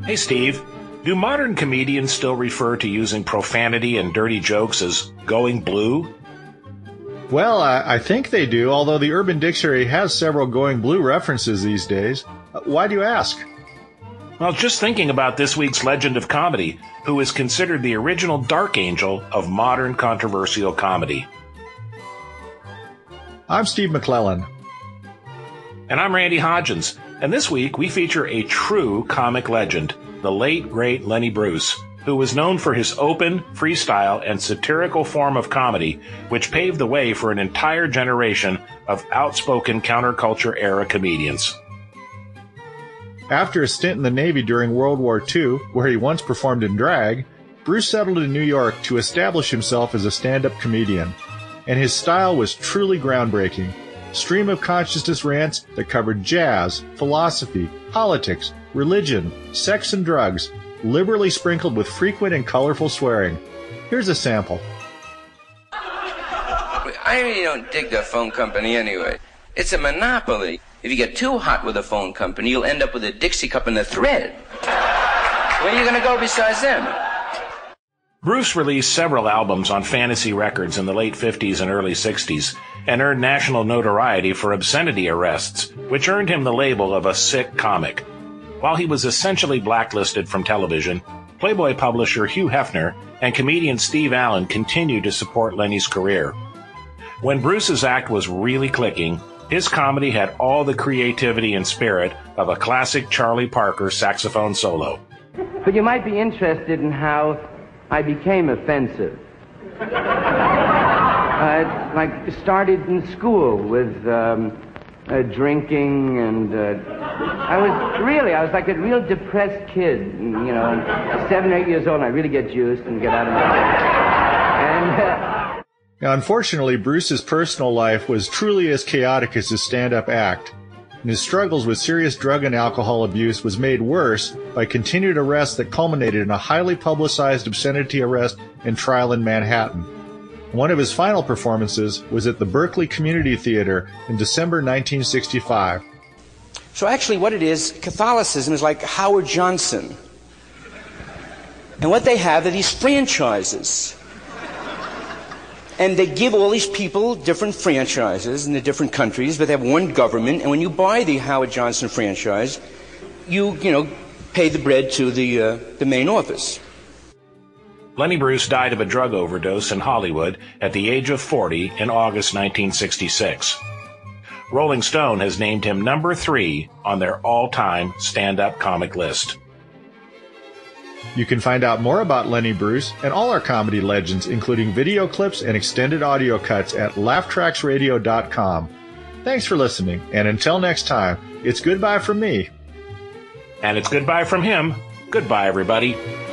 Hey, Steve. Do modern comedians still refer to using profanity and dirty jokes as going blue? Well, I think they do, although the Urban Dictionary has several going blue references these days. Why do you ask? Well, just thinking about this week's legend of comedy, who is considered the original dark angel of modern controversial comedy. I'm Steve McClellan. And I'm Randy Hodgins. And this week we feature a true comic legend, the late, great Lenny Bruce, who was known for his open, freestyle, and satirical form of comedy, which paved the way for an entire generation of outspoken counterculture-era comedians. After a stint in the Navy during World War II, where he once performed in drag, Bruce settled in New York to establish himself as a stand-up comedian. And his style was truly groundbreaking. Stream of consciousness rants that covered jazz, philosophy, politics, religion, sex and drugs, liberally sprinkled with frequent and colorful swearing. Here's a sample. I really don't dig the phone company anyway. It's a monopoly. If you get too hot with a phone company, you'll end up with a Dixie cup and a thread. Where are you going to go besides them? Bruce released several albums on Fantasy Records in the late 50s and early 60s and earned national notoriety for obscenity arrests, which earned him the label of a sick comic. While he was essentially blacklisted from television, Playboy publisher Hugh Hefner and comedian Steve Allen continued to support Lenny's career. When Bruce's act was really clicking, his comedy had all the creativity and spirit of a classic Charlie Parker saxophone solo. But you might be interested in how I became offensive. It started in school with drinking, and I was like a real depressed kid. And, 7 or 8 years old, and I really get juiced and get out of my Now, unfortunately, Bruce's personal life was truly as chaotic as his stand-up act. And his struggles with serious drug and alcohol abuse was made worse by continued arrests that culminated in a highly publicized obscenity arrest and trial in Manhattan. One of his final performances was at the Berkeley Community Theater in December 1965. So actually what it is, Catholicism is like Howard Johnson. And what they have are these franchises. And they give all these people different franchises in the different countries, but they have one government. And when you buy the Howard Johnson franchise, you pay the bread to the main office. Lenny Bruce died of a drug overdose in Hollywood at the age of 40 in August 1966. Rolling Stone has named him number 3 on their all-time stand-up comic list. You can find out more about Lenny Bruce and all our comedy legends, including video clips and extended audio cuts at laughtracksradio.com. Thanks for listening, and until next time, it's goodbye from me. And it's goodbye from him. Goodbye, everybody.